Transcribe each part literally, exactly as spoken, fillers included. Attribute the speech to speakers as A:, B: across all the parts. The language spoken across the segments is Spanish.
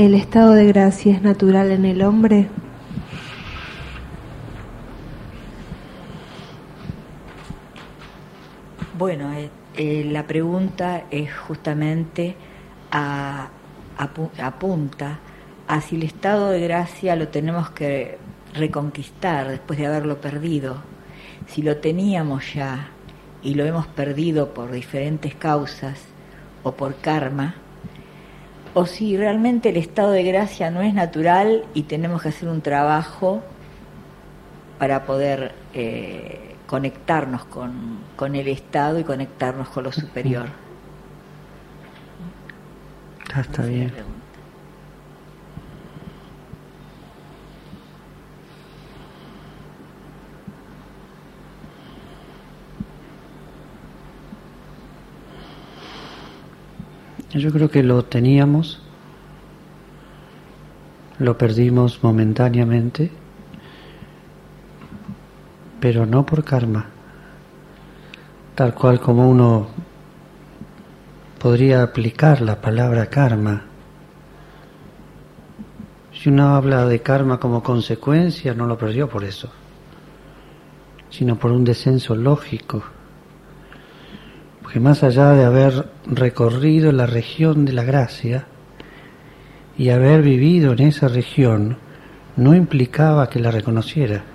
A: ¿El estado de gracia es natural en el hombre?
B: Bueno, eh, eh, la pregunta es justamente a, a, apunta a si el estado de gracia lo tenemos que reconquistar después de haberlo perdido. Si lo teníamos ya y lo hemos perdido por diferentes causas o por karma, o si realmente el estado de gracia no es natural y tenemos que hacer un trabajo para poder eh, conectarnos con, con el estado y conectarnos con lo superior.
C: Ah, está bien. Yo creo que lo teníamos, lo perdimos momentáneamente, pero no por karma, tal cual como uno podría aplicar la palabra karma. Si uno habla de karma como consecuencia, no lo perdió por eso, sino por un descenso lógico. Porque más allá de haber recorrido la región de la gracia y haber vivido en esa región, no implicaba que la reconociera.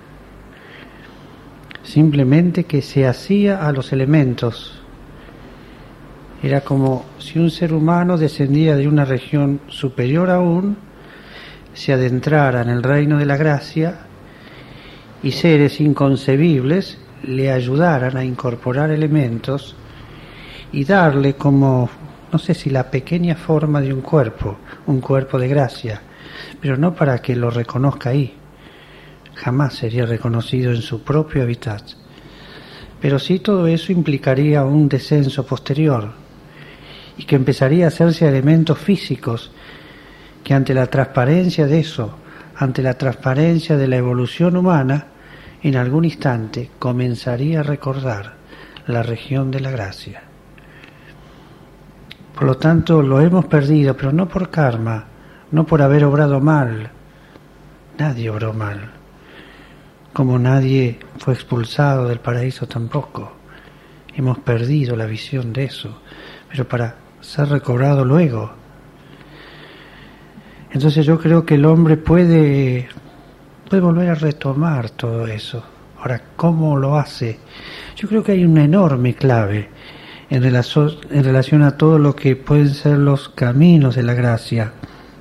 C: Simplemente que se hacía a los elementos. Era como si un ser humano descendía de una región superior aún, se adentrara en el reino de la gracia y seres inconcebibles le ayudaran a incorporar elementos y darle como, no sé si la pequeña forma de un cuerpo, un cuerpo de gracia, pero no para que lo reconozca ahí. Jamás sería reconocido en su propio hábitat. Pero sí todo eso implicaría un descenso posterior y que empezaría a hacerse elementos físicos que ante la transparencia de eso, ante la transparencia de la evolución humana, en algún instante comenzaría a recordar la región de la gracia. Por lo tanto, lo hemos perdido, pero no por karma, no por haber obrado mal. Nadie obró mal. Como nadie fue expulsado del paraíso tampoco. Hemos perdido la visión de eso, pero para ser recobrado luego. Entonces yo creo que el hombre puede, puede volver a retomar todo eso. Ahora, ¿cómo lo hace? Yo creo que hay una enorme clave en relación, en relación a todo lo que pueden ser los caminos de la gracia.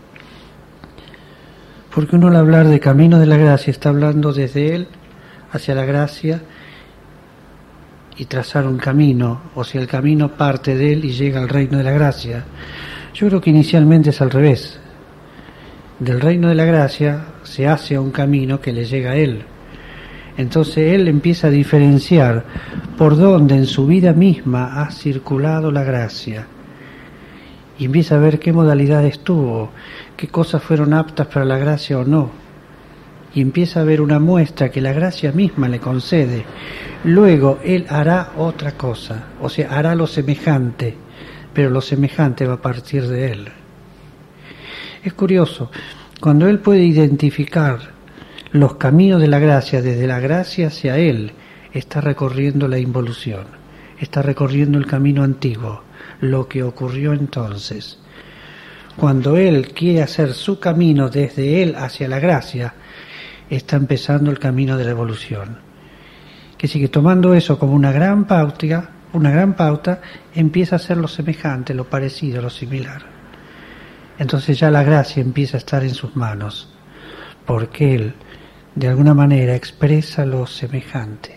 C: Porque uno al hablar de camino de la gracia está hablando desde él hacia la gracia y trazar un camino, o sea, el camino parte de él y llega al reino de la gracia. Yo creo que inicialmente es al revés. Del reino de la gracia se hace un camino que le llega a él. Entonces él empieza a diferenciar por dónde en su vida misma ha circulado la gracia. Y empieza a ver qué modalidades tuvo, qué cosas fueron aptas para la gracia o no. Y empieza a ver una muestra que la gracia misma le concede. Luego él hará otra cosa, o sea, hará lo semejante, pero lo semejante va a partir de él. Es curioso, cuando él puede identificar los caminos de la gracia, desde la gracia hacia él, está recorriendo la involución, está recorriendo el camino antiguo, lo que ocurrió entonces. Cuando él quiere hacer su camino desde él hacia la gracia, está empezando el camino de la evolución. Que sigue tomando eso como una gran pauta, una gran pauta, empieza a hacer lo semejante, lo parecido, lo similar. Entonces ya la gracia empieza a estar en sus manos, porque él de alguna manera expresa lo semejante.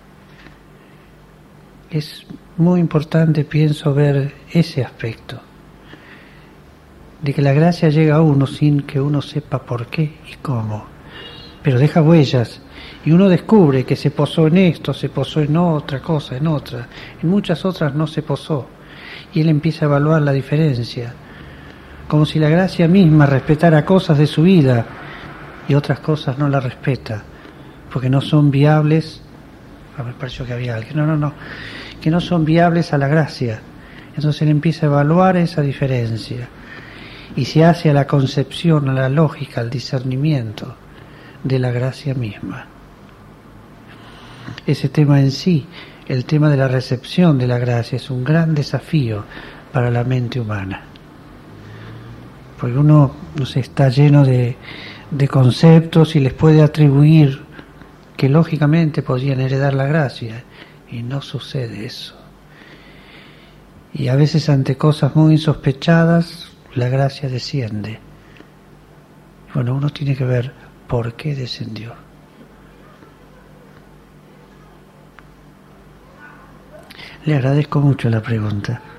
C: Es muy importante, pienso, ver ese aspecto, de que la gracia llega a uno sin que uno sepa por qué y cómo, pero deja huellas, y uno descubre que se posó en esto, se posó en otra cosa, en otra, en muchas otras no se posó, y él empieza a evaluar la diferencia, como si la gracia misma respetara cosas de su vida, y otras cosas no la respeta, porque no son viables. A ver, me pareció que había alguien. No, no, no. Que no son viables a la gracia. Entonces él empieza a evaluar esa diferencia. y se hace a la concepción, a la lógica, al discernimiento de la gracia misma. Ese tema en sí, el tema de la recepción de la gracia, es un gran desafío para la mente humana. Porque uno, no sé, está lleno de, de conceptos y les puede atribuir que lógicamente podrían heredar la gracia, y no sucede eso. Y a veces ante cosas muy insospechadas, la gracia desciende. Bueno, uno tiene que ver por qué descendió. Le agradezco mucho la pregunta.